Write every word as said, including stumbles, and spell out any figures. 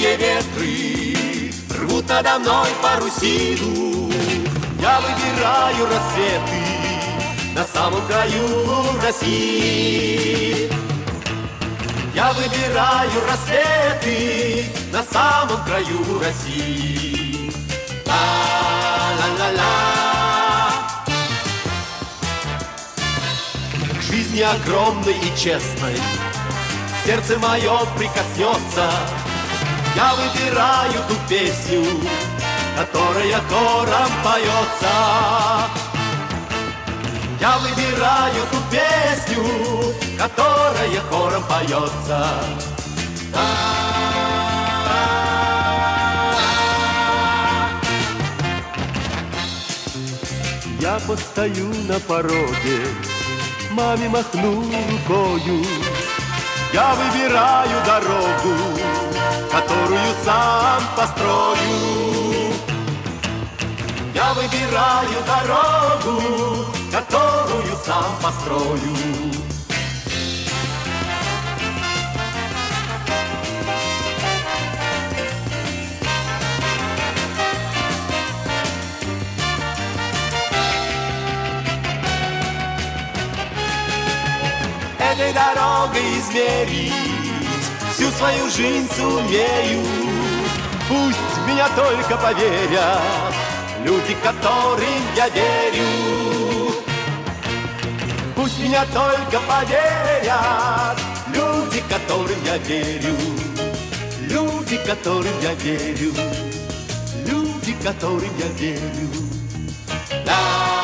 Легкие ветры рвут надо мной парусину. Я выбираю рассветы на самом краю России. Я выбираю рассветы на самом краю России. Ла-ла-ла-ла. К жизни огромной и честной сердце мое прикоснется. Я выбираю ту песню, которая хором поется. Я выбираю ту песню, которая хором поется. Я постою на пороге, маме махну рукою. Я выбираю дорогу, которую сам построю. Я выбираю дорогу, которую сам построю. Этой дорогой измерить всю свою жизнь сумею. Пусть в меня только поверят люди, которым я верю. Пусть в меня только поверят люди, которым я верю. Люди, которым я верю. Люди, которым я верю. Да.